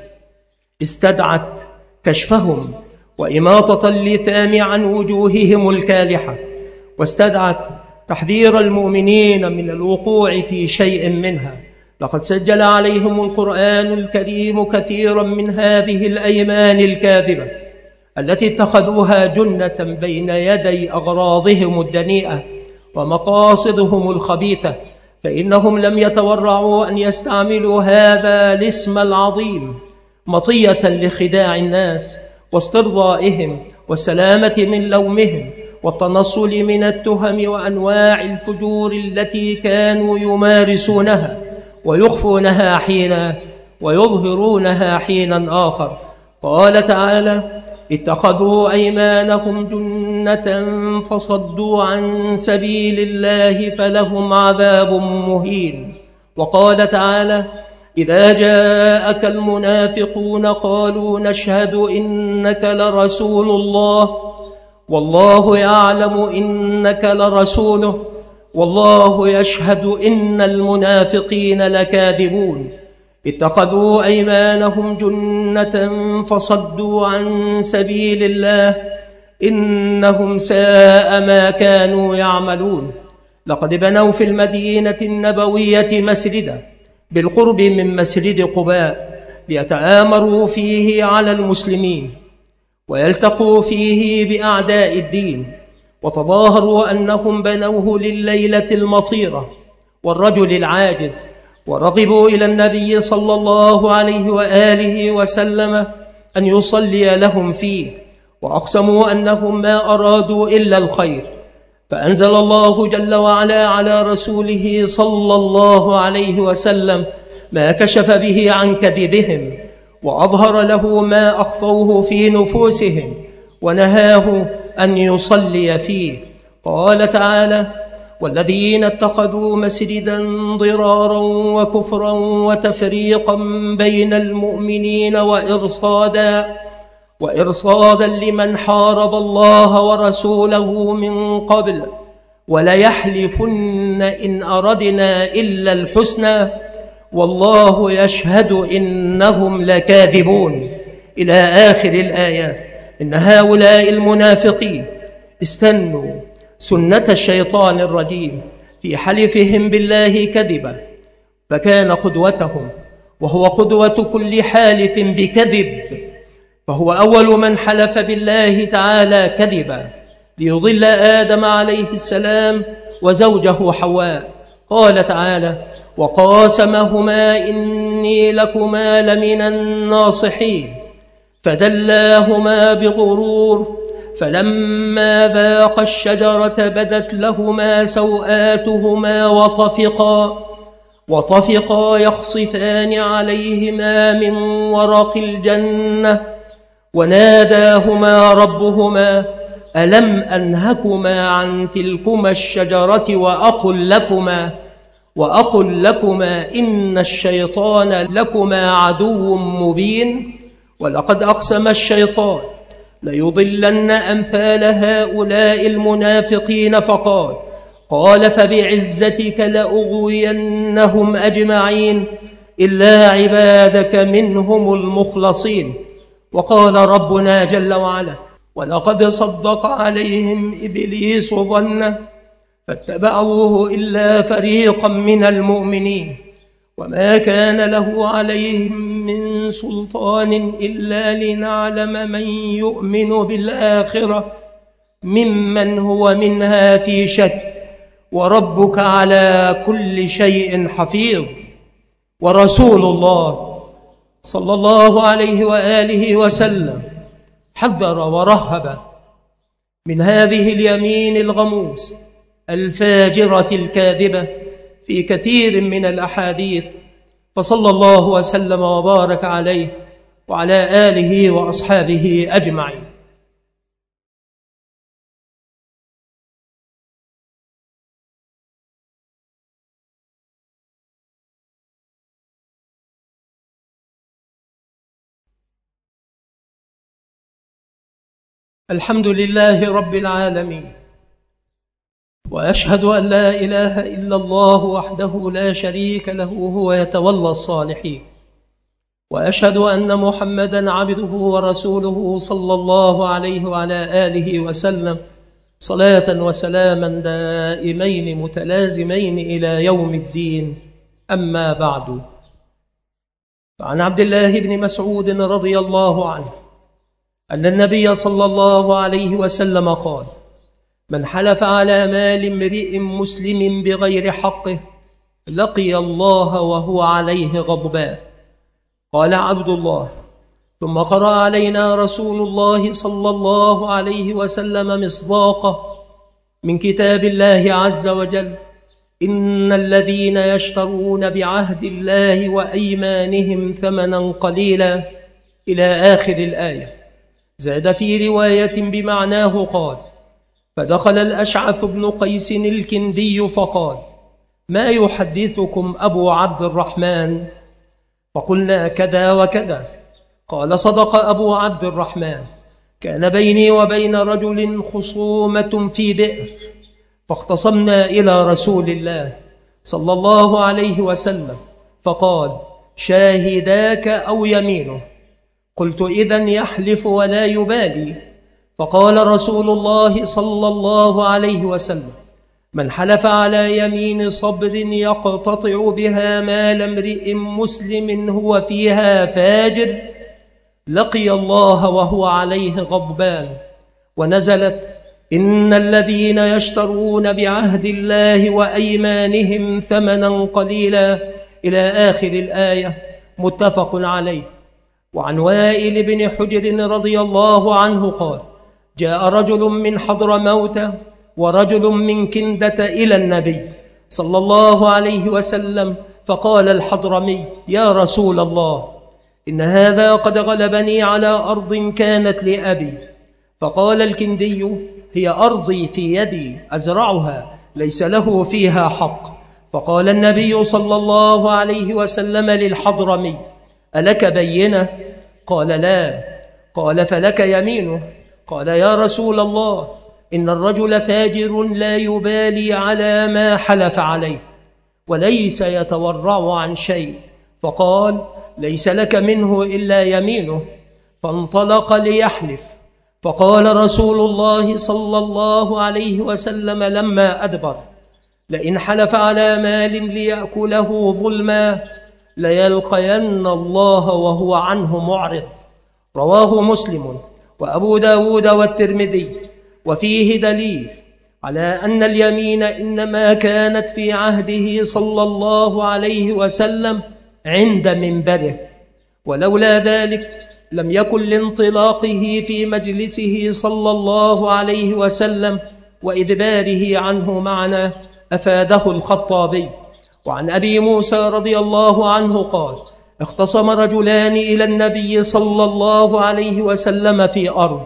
استدعت كشفهم وإماطة اللثام عن وجوههم الكالحة، واستدعت تحذير المؤمنين من الوقوع في شيء منها. لقد سجل عليهم القرآن الكريم كثيرا من هذه الأيمان الكاذبة التي اتخذوها جنة بين يدي أغراضهم الدنيئة ومقاصدهم الخبيثة، فإنهم لم يتورعوا أن يستعملوا هذا الاسم العظيم مطية لخداع الناس واسترضائهم والسلامة من لومهم والتنصل من التهم وأنواع الفجور التي كانوا يمارسونها ويخفونها حينا ويظهرونها حينا آخر. قال تعالى: اتخذوا أيمانهم جنة فصدوا عن سبيل الله فلهم عذاب مهين. وقال تعالى: إذا جاءك المنافقون قالوا نشهد إنك لرسول الله والله يعلم إنك لرسوله والله يشهد إن المنافقين لكاذبون. اتخذوا أيمانهم جنة فصدوا عن سبيل الله إنهم ساء ما كانوا يعملون. لقد بنوا في المدينة النبوية مسجدا بالقرب من مسجد قباء ليتآمروا فيه على المسلمين ويلتقوا فيه بأعداء الدين، وتظاهروا أنهم بنوه لليلة المطيرة والرجل العاجز، ورغبوا إلى النبي صلى الله عليه وآله وسلم أن يصلي لهم فيه، وأقسموا أنهم ما أرادوا إلا الخير. فأنزل الله جل وعلا على رسوله صلى الله عليه وسلم ما كشف به عن كذبهم، وأظهر له ما أخفوه في نفوسهم، ونهاه أن يصلي فيه. قال تعالى: والذين اتخذوا مسجدا ضرارا وكفرا وتفريقا بين المؤمنين وإرصادا وإرصادا لمن حارب الله ورسوله من قبل وليحلفن إن أردنا إلا الحسنى والله يشهد إنهم لكاذبون، إلى آخر الآيات. إن هؤلاء المنافقين استنوا سنة الشيطان الرجيم في حلفهم بالله كذبا، فكان قدوتهم، وهو قدوة كل حالف بكذب، فهو أول من حلف بالله تعالى كذبا ليضل آدم عليه السلام وزوجه حواء. قال تعالى: وقاسمهما إني لكما لمن الناصحين فدلاهما بغرور فلما ذاقا الشجرة بدت لهما سوآتهما وطفقا وطفقا يخصفان عليهما من ورق الجنة وناداهما ربهما ألم أنهكما عن تلكما الشجرة وأقل لكما وأقل لكما إن الشيطان لكما عدو مبين. ولقد أقسم الشيطان ليضلن أمثال هؤلاء المنافقين فقال قال فبعزتك لأغوينهم أجمعين إلا عبادك منهم المخلصين. وقال ربنا جل وعلا: ولقد صدق عليهم إبليس ظنه فاتبعوه إلا فريقا من المؤمنين وما كان له عليهم من سلطان إلا لنعلم من يؤمن بالآخرة ممن هو منها في شك وربك على كل شيء حفيظ. ورسول الله صلى الله عليه وآله وسلم حذر ورهب من هذه اليمين الغموس الفاجرة الكاذبة في كثير من الأحاديث، فصلى الله وسلم وبارك عليه وعلى آله وأصحابه أجمعين. الحمد لله رب العالمين، وأشهد أن لا إله إلا الله وحده لا شريك له هو يتولى الصالحين، وأشهد أن محمدًا عبده ورسوله صلى الله عليه وعلى آله وسلم صلاة وسلاما دائمين متلازمين إلى يوم الدين. أما بعد، فعن عبد الله بن مسعود رضي الله عنه أن النبي صلى الله عليه وسلم قال: من حلف على مال امرئ مسلم بغير حقه لقي الله وهو عليه غضبان. قال عبد الله: ثم قرأ علينا رسول الله صلى الله عليه وسلم مصداقه من كتاب الله عز وجل: إن الذين يشترون بعهد الله وأيمانهم ثمنا قليلا، إلى آخر الآية. زاد في رواية بمعناه قال: فدخل الأشعث بن قيس الكندي فقال: ما يحدثكم أبو عبد الرحمن؟ فقلنا: كذا وكذا. قال: صدق أبو عبد الرحمن، كان بيني وبين رجل خصومة في بئر، فاختصمنا إلى رسول الله صلى الله عليه وسلم، فقال: شاهداك أو يمينه؟ قلت: إذن يحلف ولا يبالي. فقال رسول الله صلى الله عليه وسلم: من حلف على يمين صبر يقتطع بها مال امرئ مسلم هو فيها فاجر لقي الله وهو عليه غضبان. ونزلت: إن الذين يشترون بعهد الله وأيمانهم ثمنا قليلا، إلى آخر الآية، متفق عليه. وعن وائل بن حجر رضي الله عنه قال: جاء رجل من حضرموت ورجل من كندة إلى النبي صلى الله عليه وسلم فقال الحضرمي: يا رسول الله، إن هذا قد غلبني على أرض كانت لأبي. فقال الكندي: هي أرضي في يدي أزرعها، ليس له فيها حق. فقال النبي صلى الله عليه وسلم للحضرمي: ألك بينة؟ قال: لا. قال: فلك يمينه. قال: يا رسول الله، إن الرجل فاجر لا يبالي على ما حلف عليه، وليس يتورع عن شيء. فقال: ليس لك منه إلا يمينه. فانطلق ليحلف. فقال رسول الله صلى الله عليه وسلم لما أدبر: لئن حلف على مال ليأكله ظلما ليلقين الله وهو عنه معرض. رواه مسلم وأبو داود والترمذي. وفيه دليل على أن اليمين إنما كانت في عهده صلى الله عليه وسلم عند منبره، ولولا ذلك لم يكن لانطلاقه في مجلسه صلى الله عليه وسلم وإدباره عنه معنى أفاده الخطابي. وعن أبي موسى رضي الله عنه قال: اختصم رجلان إلى النبي صلى الله عليه وسلم في أرض،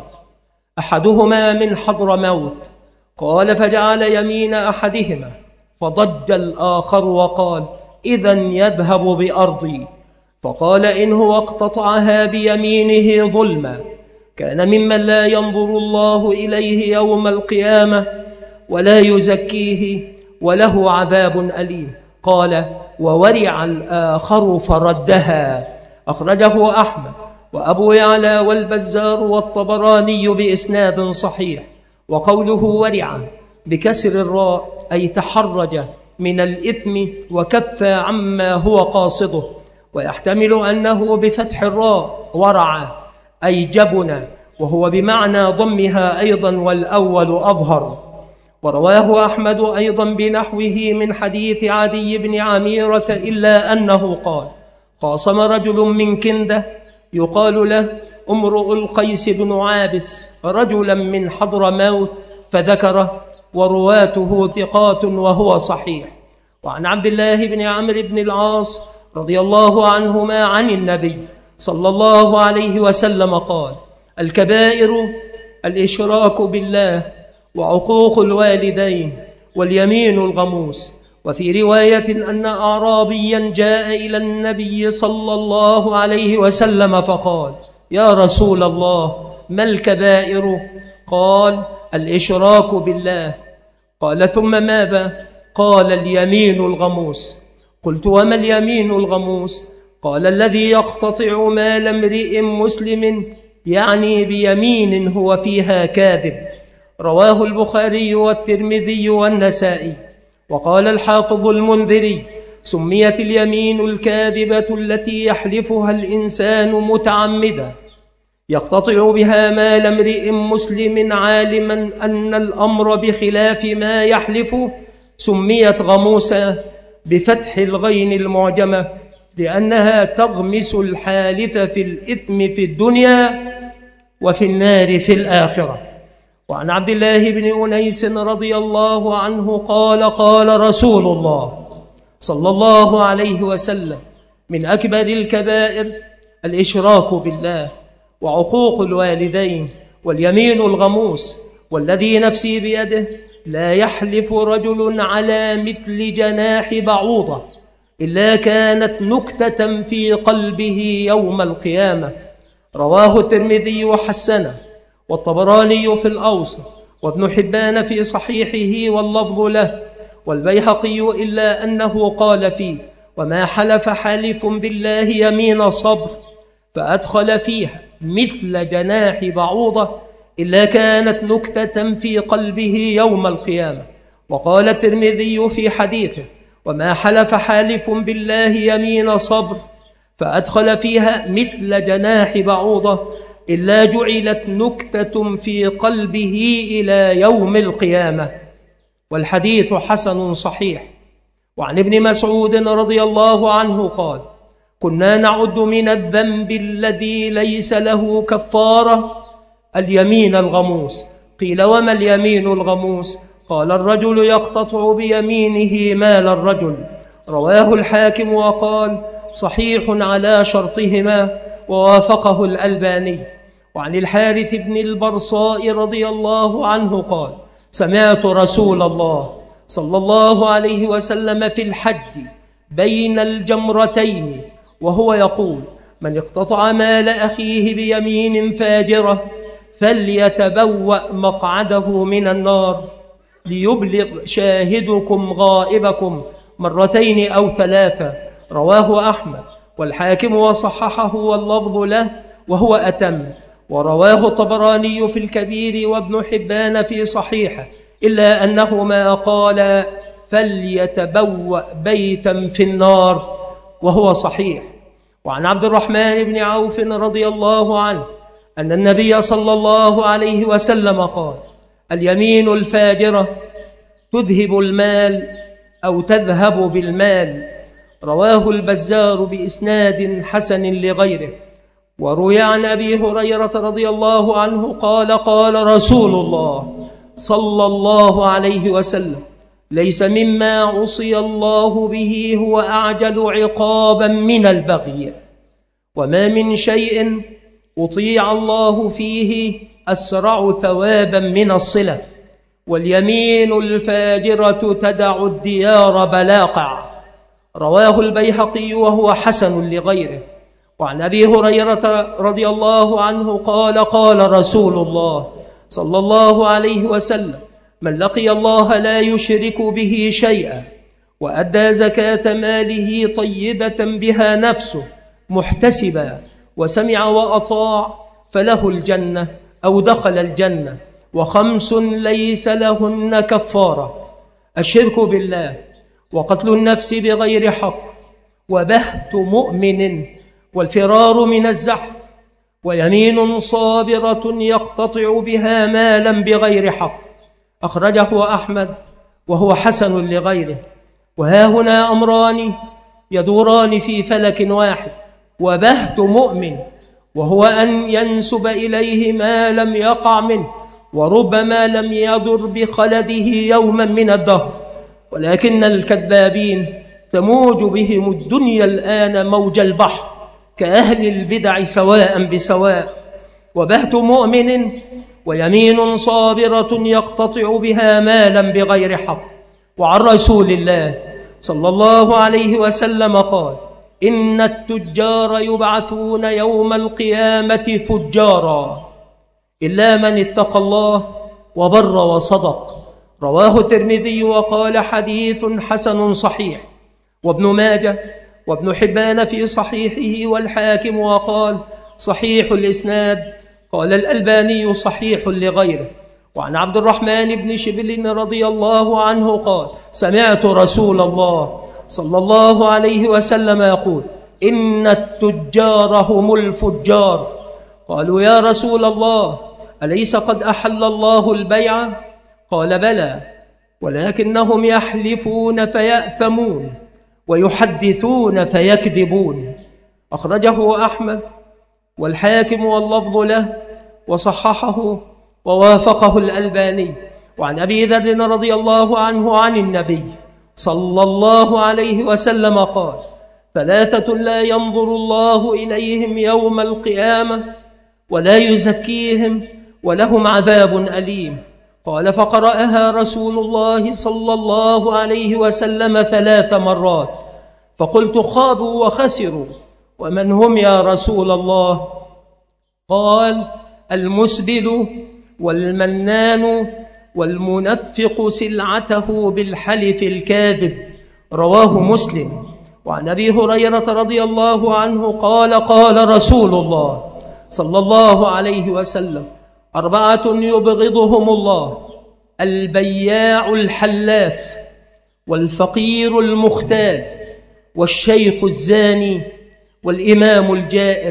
أحدهما من حضرموت. قال: فجعل يمين أحدهما، فضج الآخر وقال: إذن يذهب بأرضي. فقال: إن هو اقتطعها بيمينه ظلما كان ممن لا ينظر الله إليه يوم القيامة ولا يزكيه وله عذاب أليم. قال: وورع الآخر فردها. أخرجه أحمد وأبو يعلى والبزار والطبراني بإسناد صحيح. وقوله ورع بكسر الراء أي تحرج من الإثم وكف عما هو قاصده، ويحتمل أنه بفتح الراء ورع أي جبن، وهو بمعنى ضمها أيضا، والأول أظهر. ورواه أحمد أيضا بنحوه من حديث عدي بن عميرة، إلا أنه قال: خاصم رجل من كندة يقال له امرؤ القيس بن عابس رجلا من حضرموت فذكره، ورواته ثقات وهو صحيح. وعن عبد الله بن عمرو بن العاص رضي الله عنهما عن النبي صلى الله عليه وسلم قال: الكبائر الإشراك بالله وعقوق الوالدين واليمين الغموس. وفي رواية أن أعرابيا جاء إلى النبي صلى الله عليه وسلم فقال: يا رسول الله، ما الكبائر؟ قال: الإشراك بالله. قال: ثم ماذا؟ قال: اليمين الغموس. قلت: وما اليمين الغموس؟ قال: الذي يقتطع مال امرئ مسلم، يعني بيمين هو فيها كاذب. رواه البخاري والترمذي والنسائي. وقال الحافظ المنذري: سميت اليمين الكاذبة التي يحلفها الإنسان متعمدا يقتطع بها مال امرئ مسلم عالما أن الأمر بخلاف ما يحلف، سميت غموسا بفتح الغين المعجمة، لأنها تغمس الحالف في الإثم في الدنيا وفي النار في الآخرة. وعن عبد الله بن أنيس رضي الله عنه قال: قال رسول الله صلى الله عليه وسلم: من أكبر الكبائر الإشراك بالله وعقوق الوالدين واليمين الغموس، والذي نفسي بيده لا يحلف رجل على مثل جناح بعوضة إلا كانت نكتة في قلبه يوم القيامة. رواه الترمذي وحسنه، والطبراني في الأوسط، وابن حبان في صحيحه واللفظ له، والبيهقي، إلا أنه قال فيه: وما حلف حالف بالله يمين صبر فأدخل فيها مثل جناح بعوضة إلا كانت نكتة في قلبه يوم القيامة. وقال الترمذي في حديثه: وما حلف حالف بالله يمين صبر فأدخل فيها مثل جناح بعوضة إلا جعلت نكتة في قلبه إلى يوم القيامة. والحديث حسن صحيح. وعن ابن مسعود رضي الله عنه قال: كنا نعد من الذنب الذي ليس له كفارة اليمين الغموس. قيل: وما اليمين الغموس؟ قال: الرجل يقتطع بيمينه مال الرجل. رواه الحاكم وقال صحيح على شرطهما، ووافقه الألباني. وعن الحارث بن البرصاء رضي الله عنه قال سمعت رسول الله صلى الله عليه وسلم في الحج بين الجمرتين وهو يقول من اقتطع مال أخيه بيمين فاجرة فليتبوأ مقعده من النار، ليبلغ شاهدكم غائبكم مرتين أو ثلاثة. رواه أحمد والحاكم وصححه واللفظ له وهو أتم. ورواه الطبراني في الكبير وابن حبان في صحيحه، إلا أنه ما قال فليتبوأ بيتا في النار، وهو صحيح. وعن عبد الرحمن بن عوف رضي الله عنه أن النبي صلى الله عليه وسلم قال اليمين الفاجرة تذهب المال أو تذهب بالمال. رواه البزار بإسناد حسن لغيره. وروي عن أبي هريرة رضي الله عنه قال قال رسول الله صلى الله عليه وسلم ليس مما عصي الله به هو أعجل عقابا من البغي، وما من شيء أطيع الله فيه أسرع ثوابا من الصلة، واليمين الفاجرة تدع الديار بلاقع. رواه البيهقي وهو حسن لغيره. وعن أبي هريرة رضي الله عنه قال قال رسول الله صلى الله عليه وسلم من لقي الله لا يشرك به شيئا وأدى زكاة ماله طيبة بها نفسه محتسبا وسمع وأطاع فله الجنة أو دخل الجنة. وخمس ليس لهن كفارة: الشرك بالله، وقتل النفس بغير حق، وبهت مؤمن، والفرار من الزحف، ويمين صابرة يقتطع بها مالا بغير حق. أخرجه أحمد وهو حسن لغيره. وها هنا أمران يدوران في فلك واحد: وبهت مؤمن، وهو أن ينسب إليه ما لم يقع منه، وربما لم يضر بخلده يوما من الدهر، ولكن الكذابين تموج بهم الدنيا الآن موج البحر كأهل البدع سواء بسواء. وبهت مؤمن ويمين صابرة يقتطع بها مالا بغير حق. وعن رسول الله صلى الله عليه وسلم قال إن التجار يبعثون يوم القيامة فجارا إلا من اتقى الله وبر وصدق. رواه الترمذي وقال حديث حسن صحيح. وابن ماجه وابن حبان في صحيحه، والحاكم وقال صحيح الإسناد. قال الألباني صحيح لغيره. وعن عبد الرحمن بن شبل رضي الله عنه قال سمعت رسول الله صلى الله عليه وسلم يقول إن التجار هم الفجار. قالوا يا رسول الله أليس قد أحل الله البيع؟ قال بلى، ولكنهم يحلفون فيأثمون ويحدثون فيكذبون. أخرجه أحمد والحاكم واللفظ له وصححه ووافقه الألباني. وعن أبي ذر رضي الله عنه عن النبي صلى الله عليه وسلم قال ثلاثة لا ينظر الله إليهم يوم القيامة ولا يزكيهم ولهم عذاب أليم. قال فقرأها رسول الله صلى الله عليه وسلم ثلاث مرات، فقلت خابوا وخسروا، ومن هم يا رسول الله؟ قال المسبل والمنان والمنفق سلعته بالحلف الكاذب. رواه مسلم. وعن أبي هريرة رضي الله عنه قال قال رسول الله صلى الله عليه وسلم أربعة يبغضهم الله: البياع الحلاف، والفقير المختال، والشيخ الزاني، والإمام الجائر.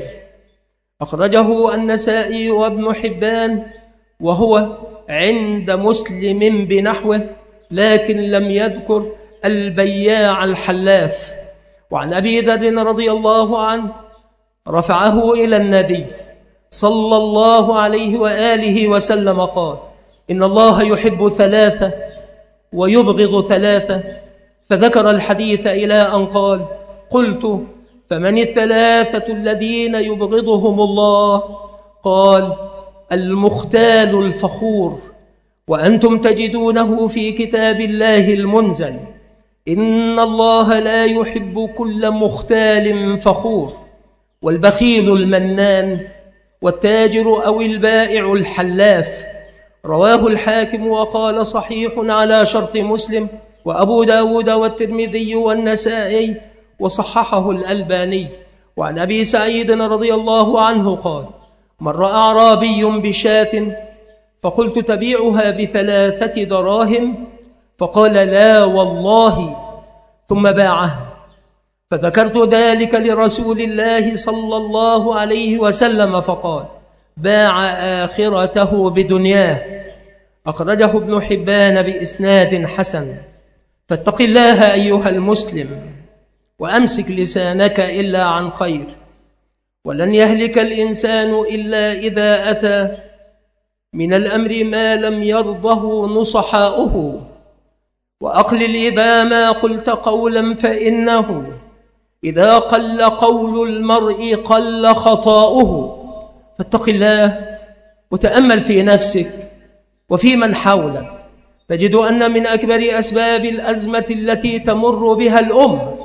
أخرجه النسائي وابن حبان وهو عند مسلم بنحوه، لكن لم يذكر البياع الحلاف. وعن أبي ذر رضي الله عنه رفعه إلى النبي صلى الله عليه وآله وسلم قال إن الله يحب ثلاثة ويبغض ثلاثة: فذكر الحديث إلى أن قال: قلت: فمن الثلاثة الذين يبغضهم الله؟ قال: المختال الفخور، وأنتم تجدونه في كتاب الله المنزل: إن الله لا يحب كل مختال فخور، والبخيل المنان، والتاجر أو البائع الحلاف. رواه الحاكم وقال: صحيح على شرط مسلم، وأبو داود والترمذي والنسائي، وصححه الألباني. وعن أبي سعيد رضي الله عنه قال: مر أعرابي بشاة فقلت: تبيعها بثلاثة دراهم؟ فقال: لا والله، ثم باعها. فذكرت ذلك لرسول الله صلى الله عليه وسلم فقال: باع آخرته بدنياه. أخرجه ابن حبان بإسناد حسن. فاتق الله أيها المسلم، وأمسك لسانك إلا عن خير، ولن يهلك الإنسان إلا إذا أتى من الأمر ما لم يرضه نصحاؤه. وأقلل إذا ما قلت قولا، فإنه إذا قل قول المرء قل خطاؤه. فاتق الله وتأمل في نفسك وفي من حولك، تجد أن من أكبر أسباب الأزمة التي تمر بها الأمة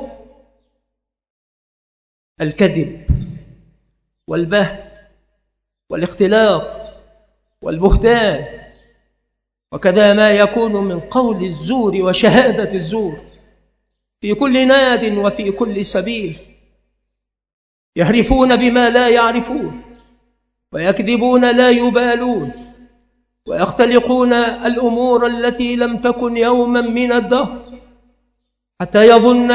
الكذب والبهت والاختلاط والبهتان، وكذا ما يكون من قول الزور وشهادة الزور في كل ناد وفي كل سبيل. يهرفون بما لا يعرفون، ويكذبون لا يبالون، ويختلقون الأمور التي لم تكن يوما من الدهر، حتى يظن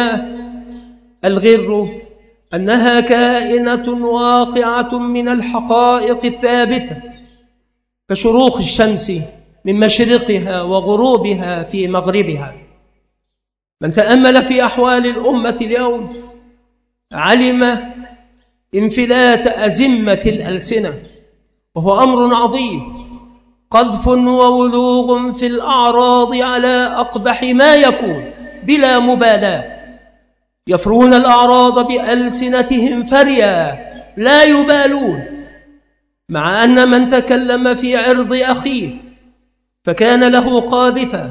الغر أنها كائنة واقعة من الحقائق الثابتة، كشروق الشمس من مشرقها وغروبها في مغربها. من تأمل في أحوال الأمة اليوم علم انفلات أزمة الألسنة، وهو أمر عظيم، قذف وولوغ في الأعراض على أقبح ما يكون بلا مبالاة. يفرون الأعراض بألسنتهم فريا لا يبالون، مع أن من تكلم في عرض أخيه فكان له قاذفا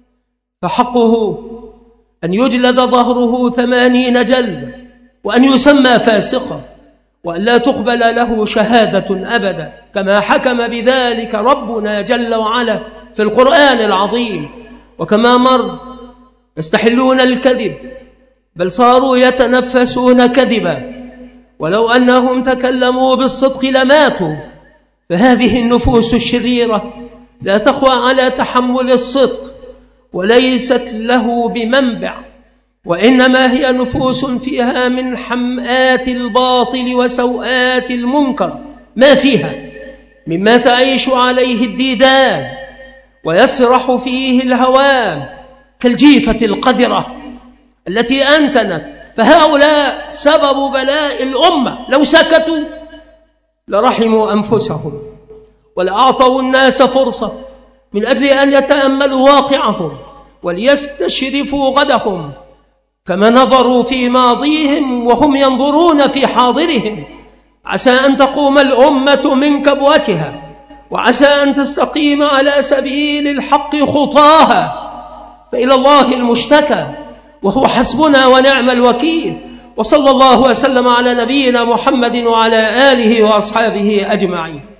فحقه أن يجلد ظهره ثمانين جلدة، وأن يسمى فاسقا، وأن لا تقبل له شهادة أبدا، كما حكم بذلك ربنا جل وعلا في القرآن العظيم. وكما مر يستحلون الكذب، بل صاروا يتنفسون كذبا، ولو أنهم تكلموا بالصدق لماتوا. فهذه النفوس الشريرة لا تخوى على تحمل الصدق، وليست له بمنبع، وإنما هي نفوس فيها من حمآت الباطل وسوءات المنكر ما فيها مما تعيش عليه الديدان ويسرح فيه الهوام، كالجيفة القذرة التي أنتنت. فهؤلاء سبب بلاء الأمة، لو سكتوا لرحموا أنفسهم ولأعطوا الناس فرصة من أجل أن يتأملوا واقعهم وليستشرفوا غدهم، كما نظروا في ماضيهم وهم ينظرون في حاضرهم. عسى أن تقوم الأمة من كبوتها، وعسى أن تستقيم على سبيل الحق خطاها، فإلى الله المشتكى، وهو حسبنا ونعم الوكيل. وصلى الله وسلم على نبينا محمد وعلى آله وأصحابه أجمعين.